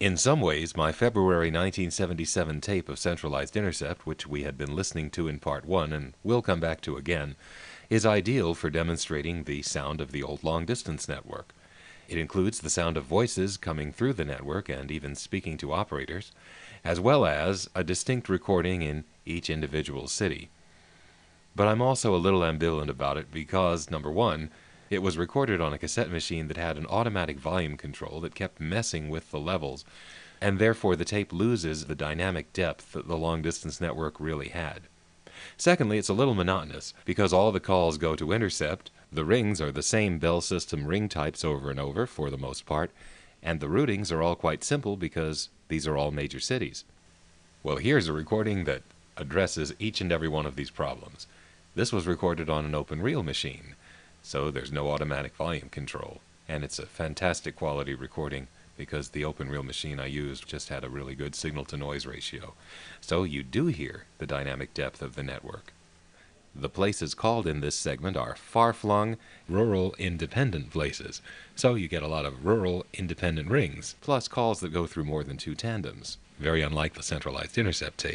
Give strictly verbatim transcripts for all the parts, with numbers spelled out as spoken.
In some ways, my February nineteen seventy-seven tape of Centralized Intercept, which we had been listening to in Part one and will come back to again, is ideal for demonstrating the sound of the old long-distance network. It includes the sound of voices coming through the network and even speaking to operators, as well as a distinct recording in each individual city. But I'm also a little ambivalent about it because, number one, it was recorded on a cassette machine that had an automatic volume control that kept messing with the levels, and therefore the tape loses the dynamic depth that the long-distance network really had. Secondly, it's a little monotonous because all the calls go to intercept, the rings are the same Bell system ring types over and over for the most part, and the routings are all quite simple because these are all major cities. Well, here's a recording that addresses each and every one of these problems. This was recorded on an open reel machine, so there's no automatic volume control, and it's a fantastic quality recording because the open reel machine I used just had a really good signal-to-noise ratio. So you do hear the dynamic depth of the network. The places called in this segment are far-flung, rural, independent places, so you get a lot of rural, independent rings, plus calls that go through more than two tandems, very unlike the Centralized Intercept tape.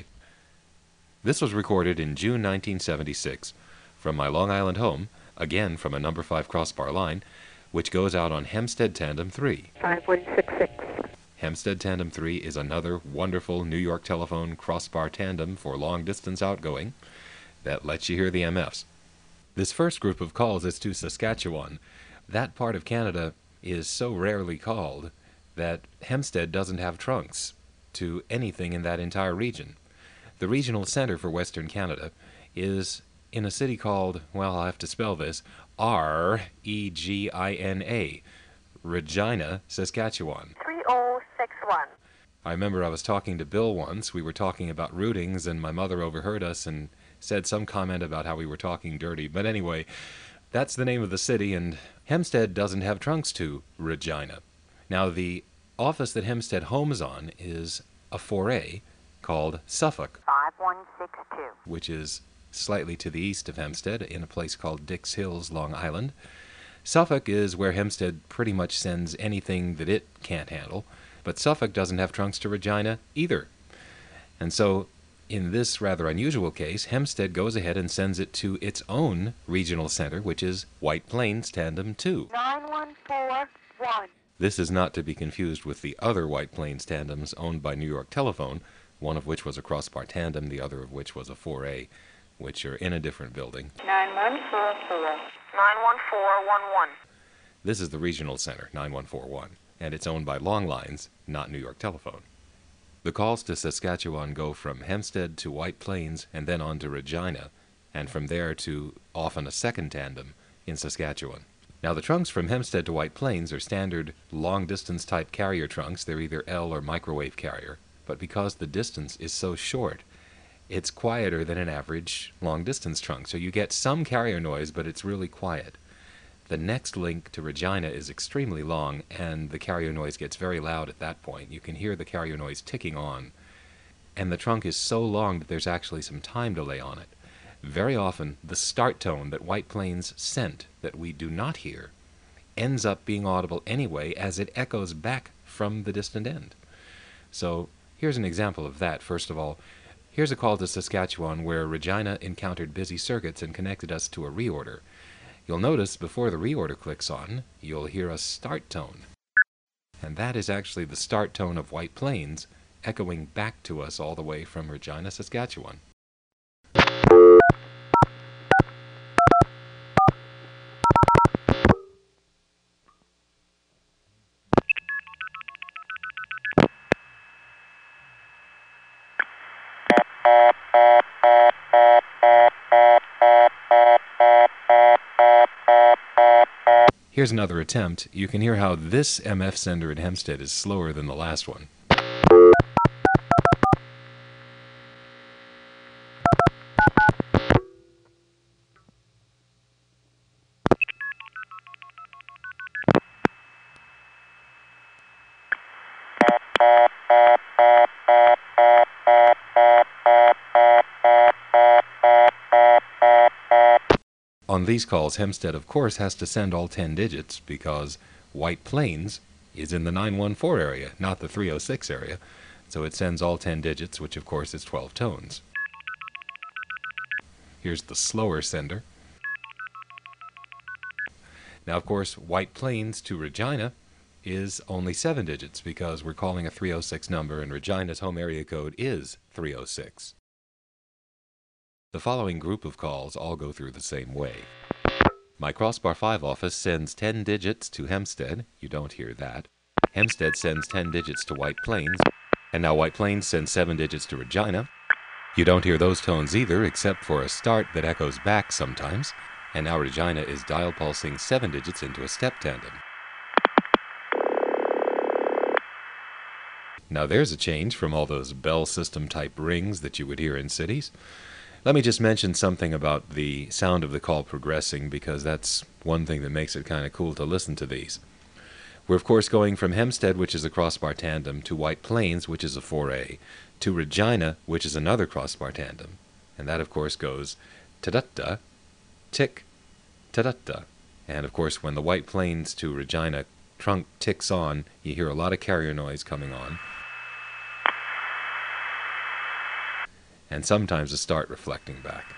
This was recorded in June nineteen seventy-six from my Long Island home, again from a number five crossbar line, which goes out on Hempstead Tandem three. five one six six. Hempstead Tandem three is another wonderful New York Telephone crossbar tandem for long-distance outgoing that lets you hear the M Fs. This first group of calls is to Saskatchewan. That part of Canada is so rarely called that Hempstead doesn't have trunks to anything in that entire region. The regional center for Western Canada is in a city called, well, I'll have to spell this, R E G I N A, Regina, Saskatchewan. three oh six one. I remember I was talking to Bill once. We were talking about routings, and my mother overheard us and said some comment about how we were talking dirty. But anyway, that's the name of the city, and Hempstead doesn't have trunks to Regina. Now, the office that Hempstead homes on is a four A called Suffolk, five one six two. which is slightly to the east of Hempstead in a place called Dix Hills, Long Island. Suffolk is where Hempstead pretty much sends anything that it can't handle, but Suffolk doesn't have trunks to Regina either. And so, in this rather unusual case, Hempstead goes ahead and sends it to its own regional center, which is White Plains Tandem two. nine one four one. This is not to be confused with the other White Plains tandems owned by New York Telephone, one of which was a crossbar tandem, the other of which was a four A, which are in a different building. nine one four four. nine one four one one. This is the regional center, nine one four one, and it's owned by Long Lines, not New York Telephone. The calls to Saskatchewan go from Hempstead to White Plains and then on to Regina, and from there to often a second tandem in Saskatchewan. Now, the trunks from Hempstead to White Plains are standard long-distance type carrier trunks. They're either L or microwave carrier, but because the distance is so short, it's quieter than an average long-distance trunk. So you get some carrier noise, but it's really quiet. The next link to Regina is extremely long, and the carrier noise gets very loud at that point. You can hear the carrier noise ticking on. And the trunk is so long that there's actually some time delay on it. Very often, the start tone that White Plains sent that we do not hear ends up being audible anyway as it echoes back from the distant end. So here's an example of that. First of all, here's a call to Saskatchewan where Regina encountered busy circuits and connected us to a reorder. You'll notice before the reorder clicks on, you'll hear a start tone. And that is actually the start tone of White Plains echoing back to us all the way from Regina, Saskatchewan. Here's another attempt. You can hear how this M F sender at Hempstead is slower than the last one. On these calls, Hempstead, of course, has to send all ten digits because White Plains is in the nine one four area, not the three oh six area. So it sends all ten digits, which of course is twelve tones. Here's the slower sender. Now, of course, White Plains to Regina is only seven digits because we're calling a three oh six number and Regina's home area code is three oh six. The following group of calls all go through the same way. My Crossbar five office sends ten digits to Hempstead. You don't hear that. Hempstead sends ten digits to White Plains. And now White Plains sends seven digits to Regina. You don't hear those tones either, except for a start that echoes back sometimes. And now Regina is dial pulsing seven digits into a step tandem. Now there's a change from all those bell system type rings that you would hear in cities. Let me just mention something about the sound of the call progressing, because that's one thing that makes it kind of cool to listen to these. We're of course going from Hempstead, which is a crossbar tandem, to White Plains, which is a four A, to Regina, which is another crossbar tandem. And that of course goes ta-da-da, tick, ta-da-da. And of course when the White Plains to Regina trunk ticks on, you hear a lot of carrier noise coming on. And sometimes a start reflecting back.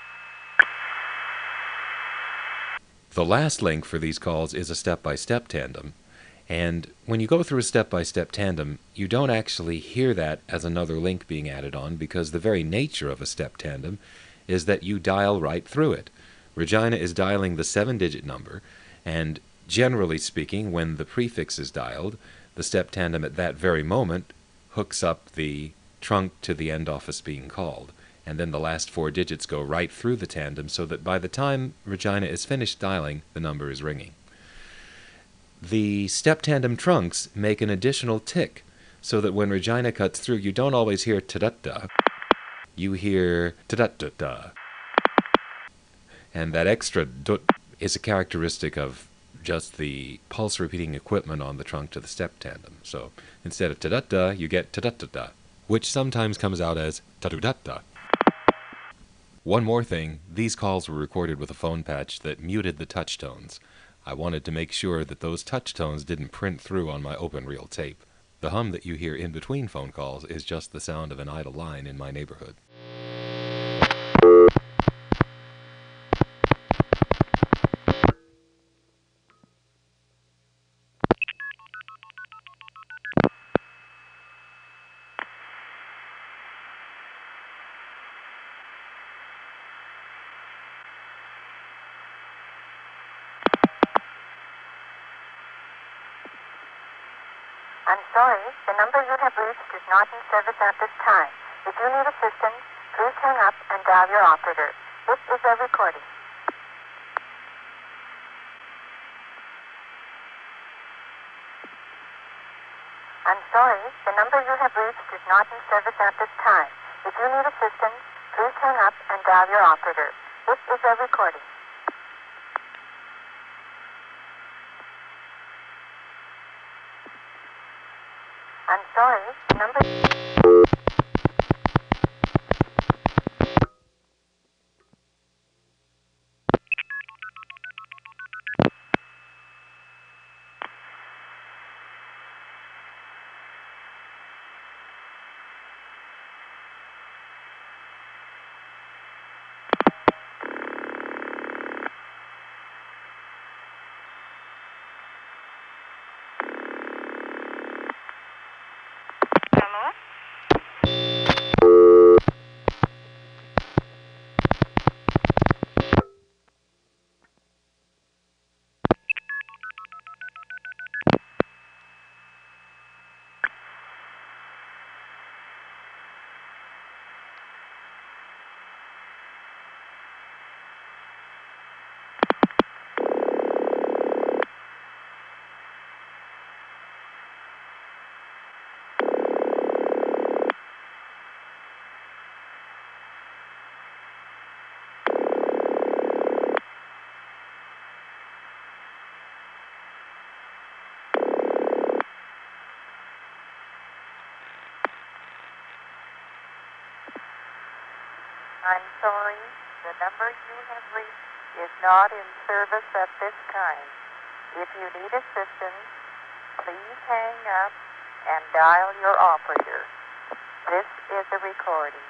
The last link for these calls is a step-by-step tandem. And when you go through a step-by-step tandem, you don't actually hear that as another link being added on, because the very nature of a step tandem is that you dial right through it. Regina is dialing the seven-digit number, and generally speaking, when the prefix is dialed, the step tandem at that very moment hooks up the trunk to the end office being called, and then the last four digits go right through the tandem so that by the time Regina is finished dialing, the number is ringing. The step tandem trunks make an additional tick so that when Regina cuts through, you don't always hear ta-da-da, you hear ta-da-da-da. And that extra dut is a characteristic of just the pulse repeating equipment on the trunk to the step tandem. So instead of ta-da-da, you get ta-da-da-da, which sometimes comes out as ta-do-da-da. One more thing, these calls were recorded with a phone patch that muted the touch tones. I wanted to make sure that those touch tones didn't print through on my open reel tape. The hum that you hear in between phone calls is just the sound of an idle line in my neighborhood. I'm sorry, the number you have reached is not in service at this time. If you need assistance, please hang up and dial your operator. This is a recording. I'm sorry, the number you have reached is not in service at this time. If you need assistance, please hang up and dial your operator. This is a recording. I'm sorry, the number... I'm sorry, the number you have reached is not in service at this time. If you need assistance, Please hang up and dial your operator. This is a recording.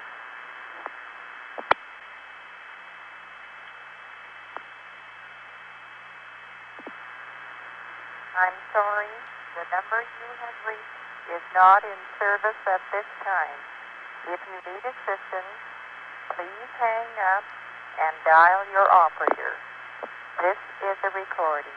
I'm sorry, the number you have reached is not in service at this time. If you need assistance, please hang up and dial your operator. This is a recording.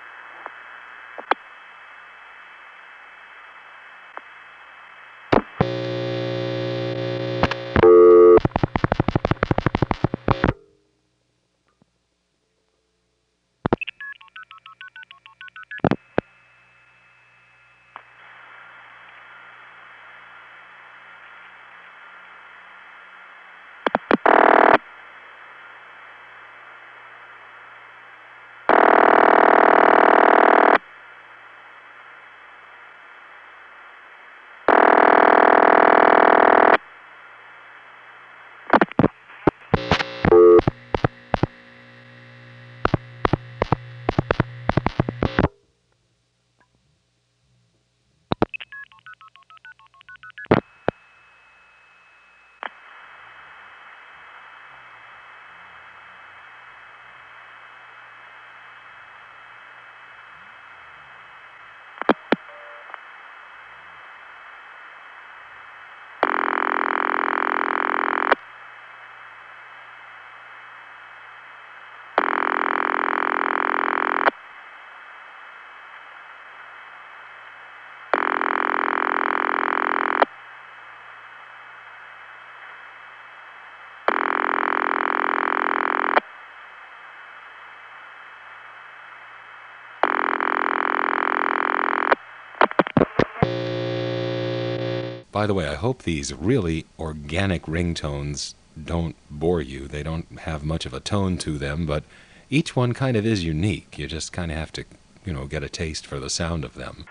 By the way, I hope these really organic ringtones don't bore you. They don't have much of a tone to them, but each one kind of is unique. You just kind of have to, you know, get a taste for the sound of them.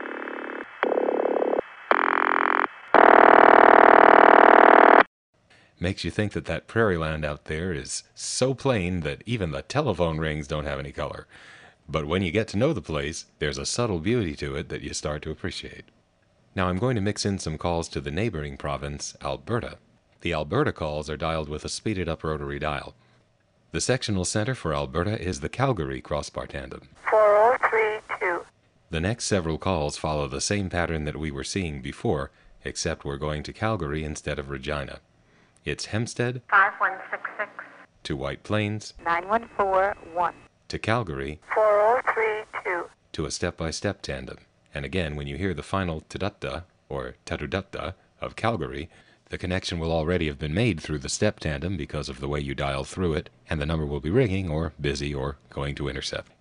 Makes you think that that prairie land out there is so plain that even the telephone rings don't have any color. But when you get to know the place, there's a subtle beauty to it that you start to appreciate. Now I'm going to mix in some calls to the neighboring province, Alberta. The Alberta calls are dialed with a speeded-up rotary dial. The sectional center for Alberta is the Calgary crossbar tandem. four oh three two. The next several calls follow the same pattern that we were seeing before, except we're going to Calgary instead of Regina. It's Hempstead five one six six. to White Plains nine one four one. to Calgary four oh three two. to a step-by-step tandem. And again, when you hear the final tudutta, or tatudutta, of Calgary, the connection will already have been made through the step tandem because of the way you dial through it, and the number will be ringing, or busy, or going to intercept.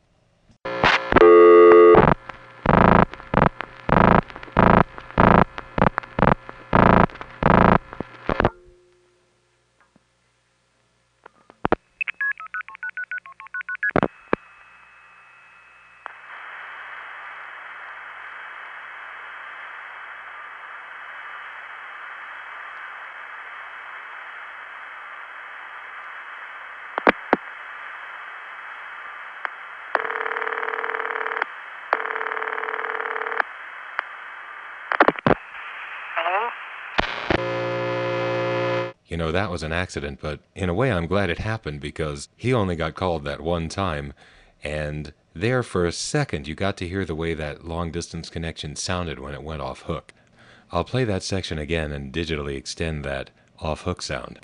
You know, that was an accident, but in a way I'm glad it happened because he only got called that one time, and there for a second you got to hear the way that long-distance connection sounded when it went off-hook. I'll play that section again and digitally extend that off-hook sound.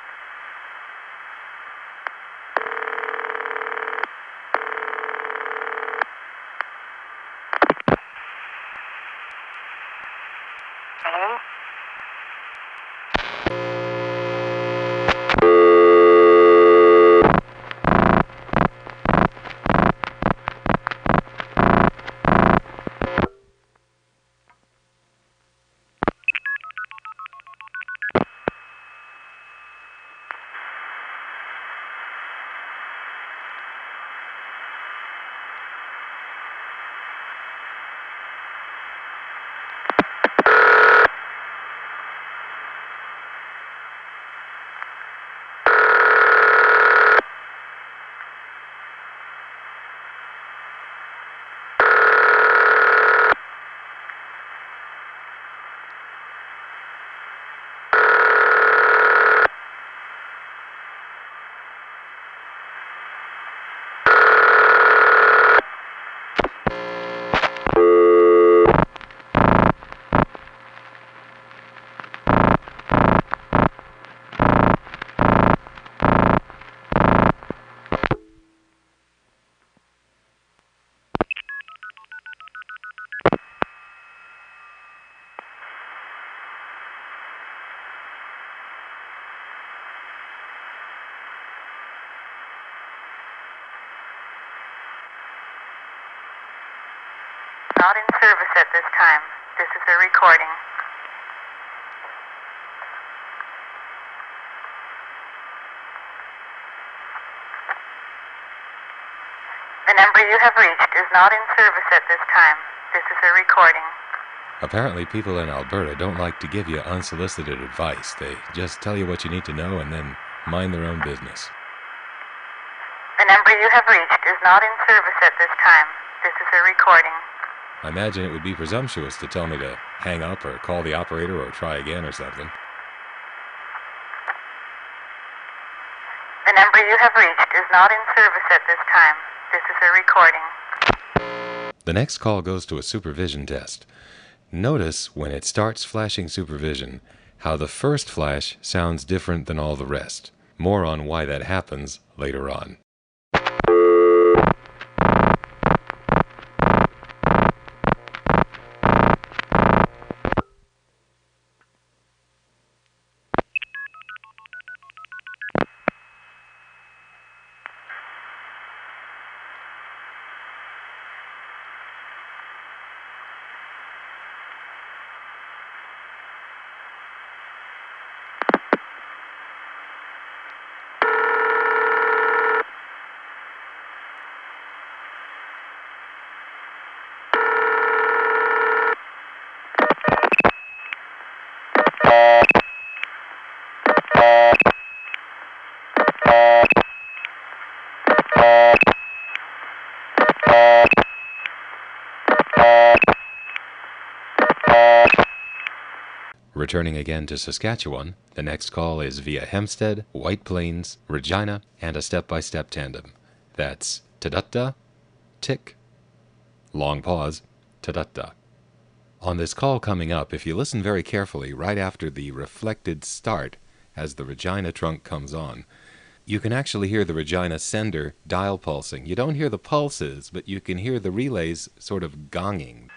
not in service at this time. This is a recording. The number you have reached is not in service at this time. This is a recording. Apparently people in Alberta don't like to give you unsolicited advice. They just tell you what you need to know and then mind their own business. The number you have reached is not in service at this time. This is a recording. I imagine it would be presumptuous to tell me to hang up or call the operator or try again or something. The number you have reached is not in service at this time. This is a recording. The next call goes to a supervision test. Notice when it starts flashing supervision how the first flash sounds different than all the rest. More on why that happens later on. Returning again to Saskatchewan, the next call is via Hempstead, White Plains, Regina, and a step-by-step tandem. That's ta-da-da, tick, long pause, ta-da-da. On this call coming up, if you listen very carefully right after the reflected start as the Regina trunk comes on, you can actually hear the Regina sender dial pulsing. You don't hear the pulses, but you can hear the relays sort of gonging.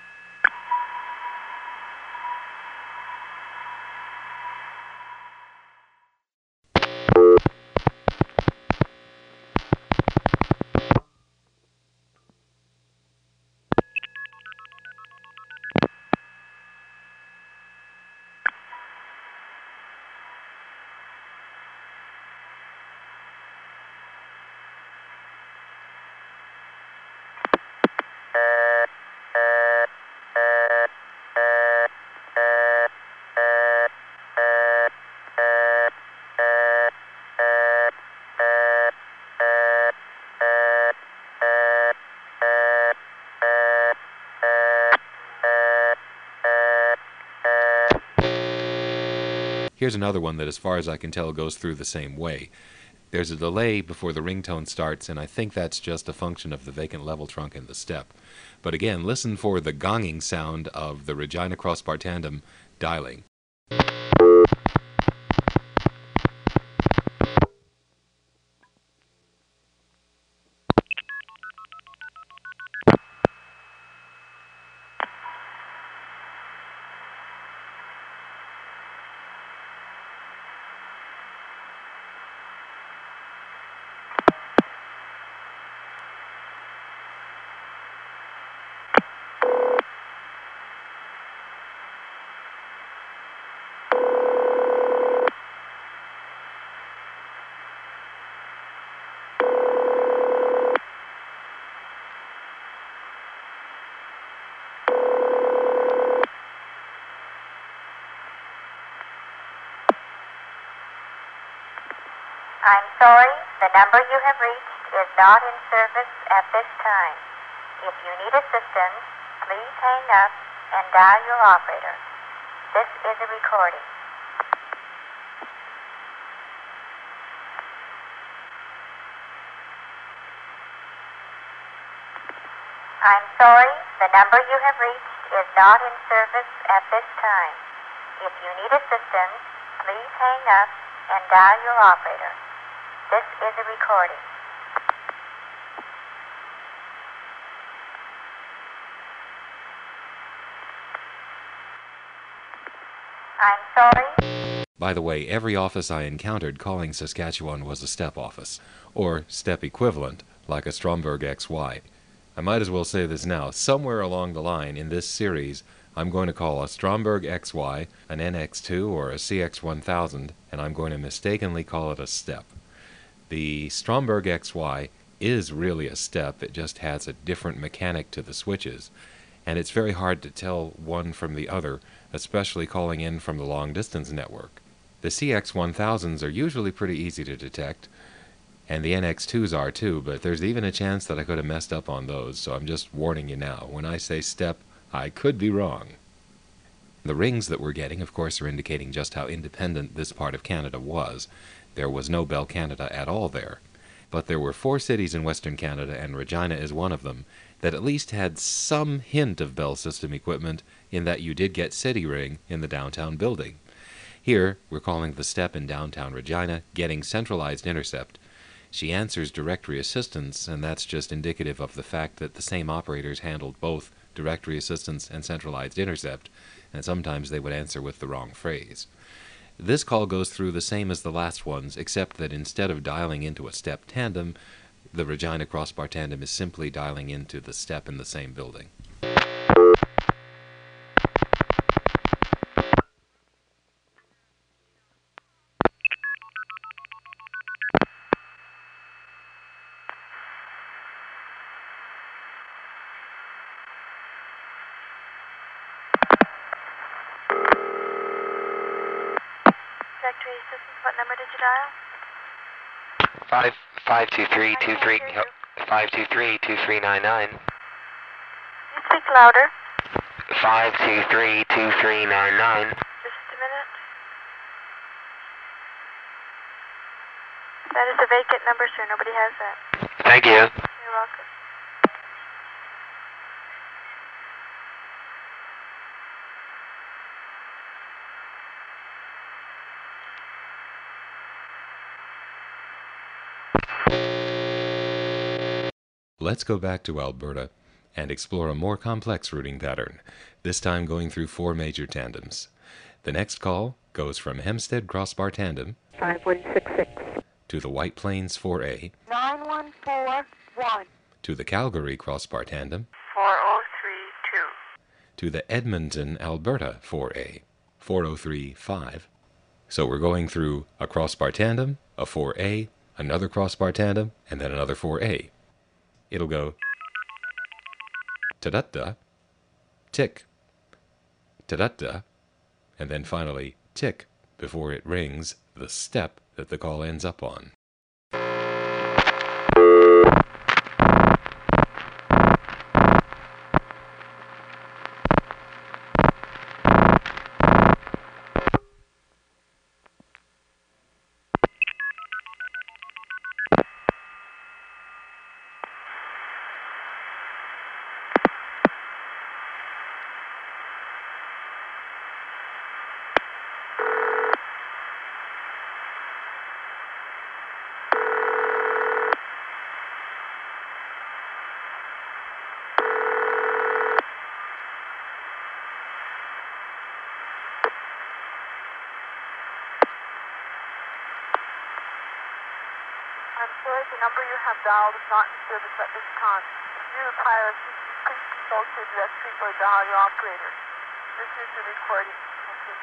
Here's another one that, as far as I can tell, goes through the same way. There's a delay before the ringtone starts, and I think that's just a function of the vacant level trunk and the step. But again, listen for the gonging sound of the Regina crossbar tandem dialing. I'm sorry, the number you have reached is not in service at this time. If you need assistance, please hang up and dial your operator. This is a recording. I'm sorry, the number you have reached is not in service at this time. If you need assistance, please hang up and dial your operator. This is a recording. I'm sorry. By the way, every office I encountered calling Saskatchewan was a step office, or step equivalent, like a Stromberg X Y. I might as well say this now. Somewhere along the line in this series, I'm going to call a Stromberg X Y an N X two or a C X one thousand, and I'm going to mistakenly call it a step. The Stromberg X Y is really a step. It just has a different mechanic to the switches, and it's very hard to tell one from the other, especially calling in from the long-distance network. The C X one thousands are usually pretty easy to detect, and the N X twos are too, but there's even a chance that I could have messed up on those, so I'm just warning you now. When I say step, I could be wrong. The rings that we're getting, of course, are indicating just how independent this part of Canada was. There was no Bell Canada at all there. But there were four cities in Western Canada, and Regina is one of them, that at least had some hint of Bell system equipment in that you did get City Ring in the downtown building. Here, we're calling the step in downtown Regina getting centralized intercept. She answers directory assistance, and that's just indicative of the fact that the same operators handled both directory assistance and centralized intercept, and sometimes they would answer with the wrong phrase. This call goes through the same as the last ones, except that instead of dialing into a step tandem, the Regina crossbar tandem is simply dialing into the step in the same building. Directory assistance, what number did you dial? Five five two three two three five two three two three nine nine. You speak louder. Five two three two three nine nine. Just a minute. That is a vacant number, sir. Nobody has that. Thank you. You're welcome. Let's go back to Alberta and explore a more complex routing pattern, this time going through four major tandems. The next call goes from Hempstead Crossbar Tandem five one six six. to the White Plains four A, nine one four one. to the Calgary Crossbar Tandem, four oh three two. to the Edmonton, Alberta four A, four oh three five. So we're going through a crossbar tandem, a four A, another crossbar tandem, and then another four A. It'll go ta-da-da, tick, ta-da-da, and then finally tick before it rings the step that the call ends up on. I'm sorry, the number you have dialed is not in service at this time. If you require assistance, please consult your directory or dial your operator. This is the recording. Thank you.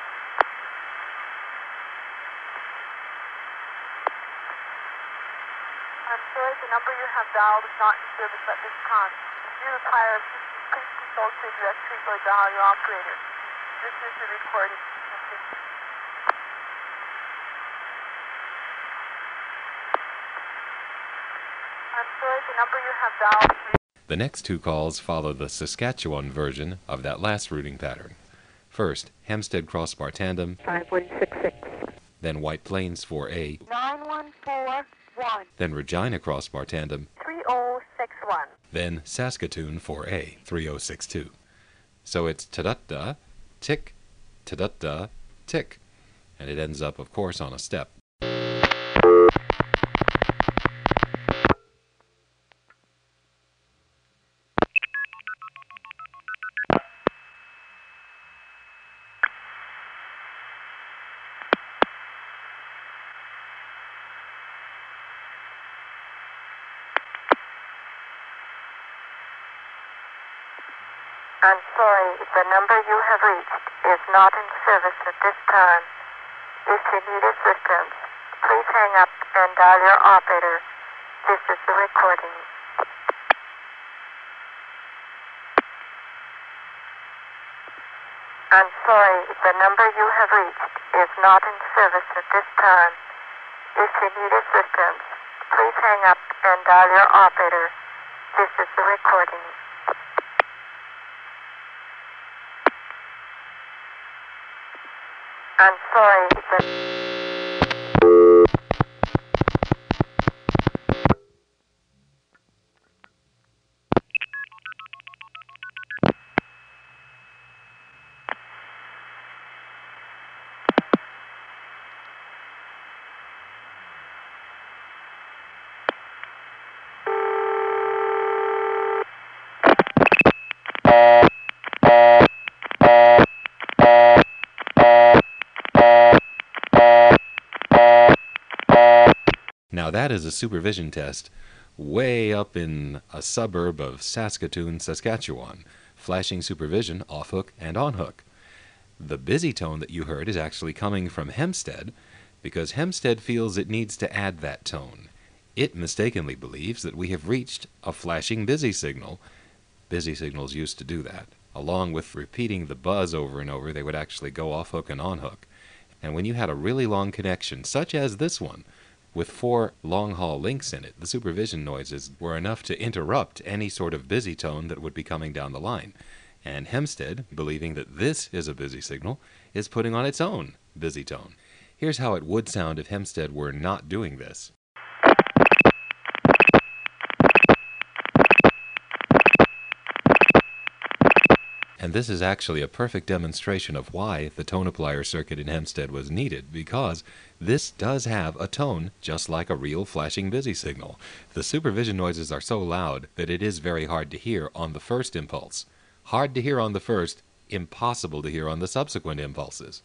I'm sorry, the number you have dialed is not in service at this time. If you require assistance, please consult your directory or dial your operator. This is the recording. Thank you. I'm sorry, the number you have dialed. The next two calls follow the Saskatchewan version of that last routing pattern. First, Hempstead Crossbar Tandem, five one six six. then White Plains four A, nine one four one. then Regina Crossbar Tandem, three oh six one. then Saskatoon four A, three oh six two. So it's ta-da-da, tick, ta-da-da, tick, and it ends up, of course, on a step. I'm sorry, the number you have reached is not in service at this time. If you need assistance, please hang up and dial your operator. This is the recording. I'm sorry, the number you have reached is not in service at this time. If you need assistance, please hang up and dial your operator. This is the recording. I'm sorry, the... Now that is a supervision test way up in a suburb of Saskatoon, Saskatchewan, flashing supervision off-hook and on-hook. The busy tone that you heard is actually coming from Hempstead because Hempstead feels it needs to add that tone. It mistakenly believes that we have reached a flashing busy signal. Busy signals used to do that. Along with repeating the buzz over and over, they would actually go off-hook and on-hook. And when you had a really long connection, such as this one, with four long-haul links in it, the supervision noises were enough to interrupt any sort of busy tone that would be coming down the line. And Hempstead, believing that this is a busy signal, is putting on its own busy tone. Here's how it would sound if Hempstead were not doing this. And this is actually a perfect demonstration of why the tone applier circuit in Hempstead was needed, because this does have a tone just like a real flashing busy signal. The supervision noises are so loud that it is very hard to hear on the first impulse. Hard to hear on the first, impossible to hear on the subsequent impulses.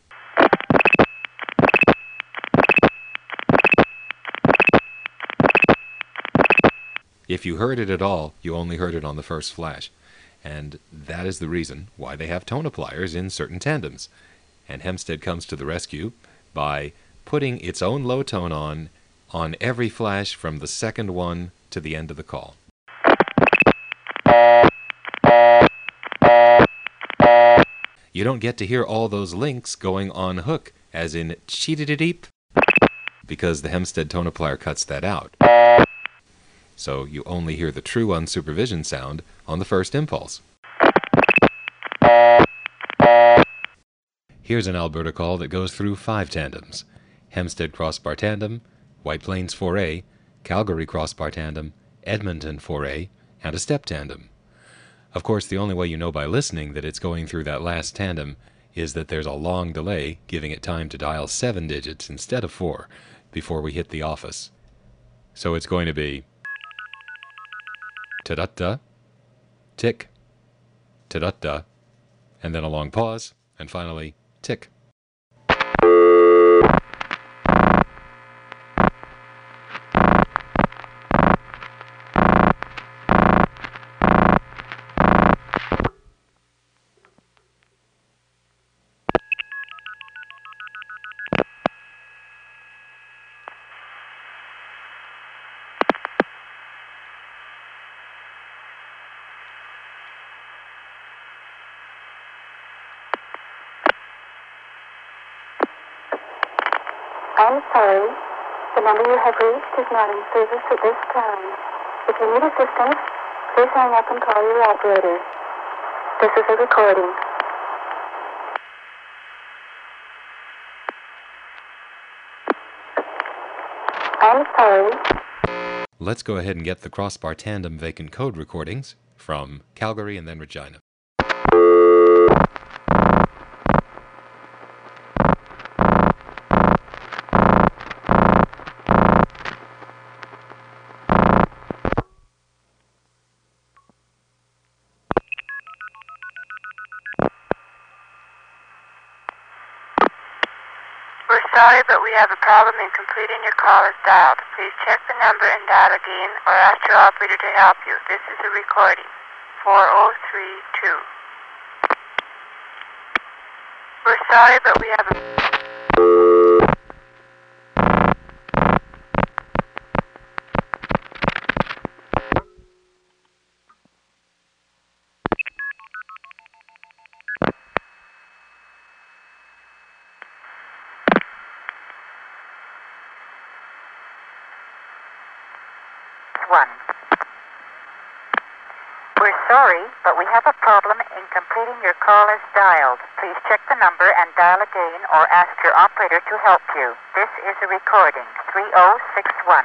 If you heard it at all, you only heard it on the first flash. And that is the reason why they have tone appliers in certain tandems. And Hempstead comes to the rescue by putting its own low tone on on every flash from the second one to the end of the call. You don't get to hear all those links going on hook, as in cheat-a-deep, because the Hempstead tone applier cuts that out. So you only hear the true unsupervision sound on the first impulse. Here's an Alberta call that goes through five tandems: Hempstead Crossbar Tandem, White Plains four A, Calgary Crossbar Tandem, Edmonton four A, and a step tandem. Of course, the only way you know by listening that it's going through that last tandem is that there's a long delay, giving it time to dial seven digits instead of four before we hit the office. So it's going to be ta-da-da, tick, ta-da-da, and then a long pause, and finally, tick. I'm sorry, the number you have reached is not in service at this time. If you need assistance, please hang up and call your operator. This is a recording. I'm sorry. Let's go ahead and get the Crossbar Tandem vacant code recordings from Calgary and then Regina. We're sorry, but we have a problem in completing your call as dialed. Please check the number and dial again, or ask your operator to help you. This is a recording. four oh three two. We're sorry, but we have a... One. We're sorry, but we have a problem in completing your call as dialed. Please check the number and dial again or ask your operator to help you. This is a recording. three oh six one.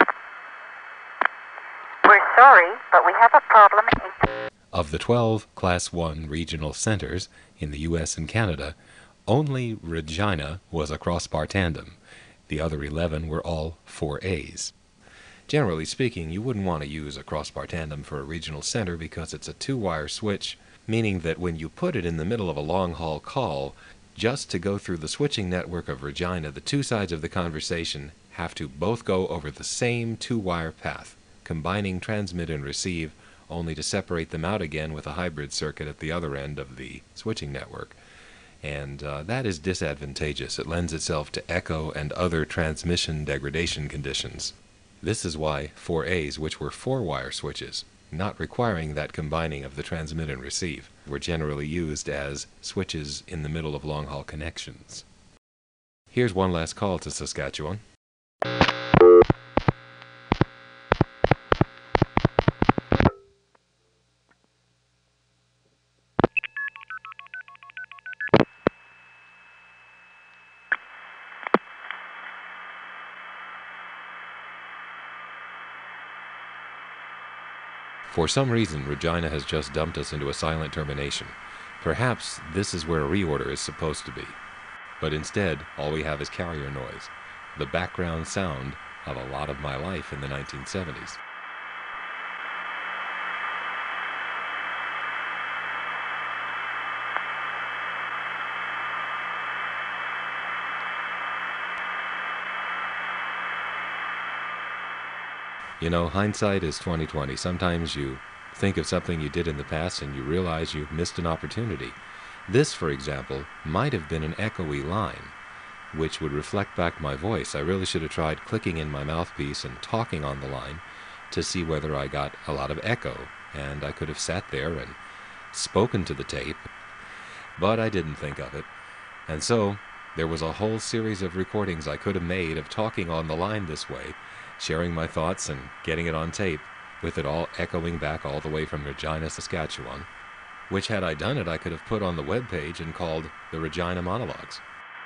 We're sorry, but we have a problem in... Of the twelve Class one regional centers in the U S and Canada, only Regina was a crossbar tandem. The other eleven were all four A's. Generally speaking, you wouldn't want to use a crossbar tandem for a regional center because it's a two-wire switch, meaning that when you put it in the middle of a long-haul call, just to go through the switching network of Regina, the two sides of the conversation have to both go over the same two-wire path, combining transmit and receive, only to separate them out again with a hybrid circuit at the other end of the switching network. And uh, that is disadvantageous. It lends itself to echo and other transmission degradation conditions. This is why four A's, which were four-wire switches, not requiring that combining of the transmit and receive, were generally used as switches in the middle of long-haul connections. Here's one last call to Saskatchewan. For some reason, Regina has just dumped us into a silent termination. Perhaps this is where a reorder is supposed to be. But instead, all we have is carrier noise, the background sound of a lot of my life in the nineteen seventies. You know, hindsight is twenty twenty. Sometimes you think of something you did in the past and you realize you've missed an opportunity. This, for example, might have been an echoey line, which would reflect back my voice. I really should have tried clicking in my mouthpiece and talking on the line to see whether I got a lot of echo, and I could have sat there and spoken to the tape, but I didn't think of it. And so, there was a whole series of recordings I could have made of talking on the line this way, sharing my thoughts and getting it on tape, with it all echoing back all the way from Regina, Saskatchewan, which had I done it I could have put on the web page and called the Regina Monologues.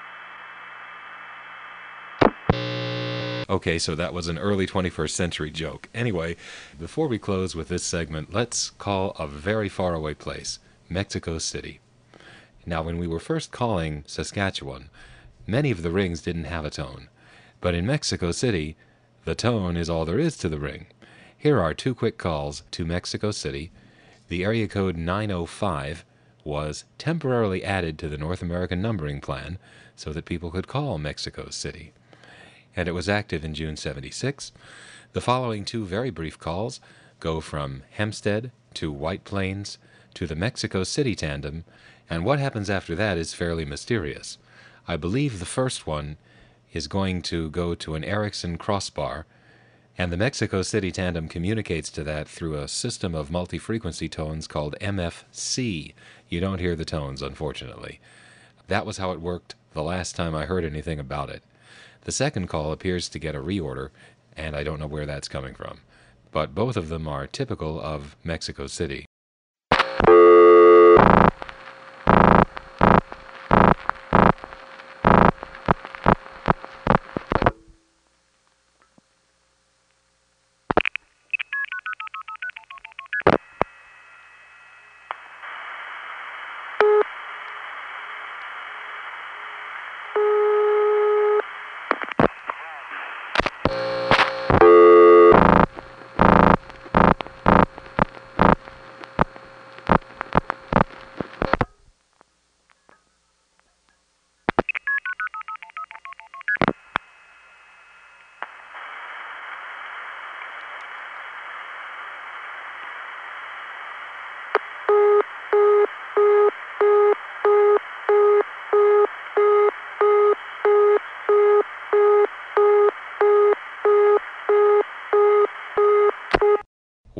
Okay, so that was an early twenty-first century joke. Anyway, before we close with this segment, let's call a very faraway place, Mexico City. Now, when we were first calling Saskatchewan, many of the rings didn't have a tone, but in Mexico City, the tone is all there is to the ring. Here are two quick calls to Mexico City. The area code nine oh five was temporarily added to the North American numbering plan so that people could call Mexico City, and it was active in June seventy-six. The following two very brief calls go from Hempstead to White Plains to the Mexico City tandem, and what happens after that is fairly mysterious. I believe the first one is going to go to an Ericsson crossbar, and the Mexico City tandem communicates to that through a system of multi-frequency tones called M F C. You don't hear the tones, unfortunately. That was how it worked the last time I heard anything about it. The second call appears to get a reorder, and I don't know where that's coming from. But both of them are typical of Mexico City.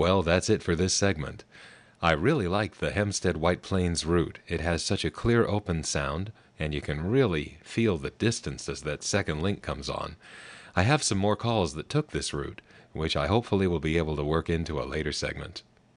Well, that's it for this segment. I really like the Hempstead White Plains route. It has such a clear open sound, and you can really feel the distance as that second link comes on. I have some more calls that took this route, which I hopefully will be able to work into a later segment.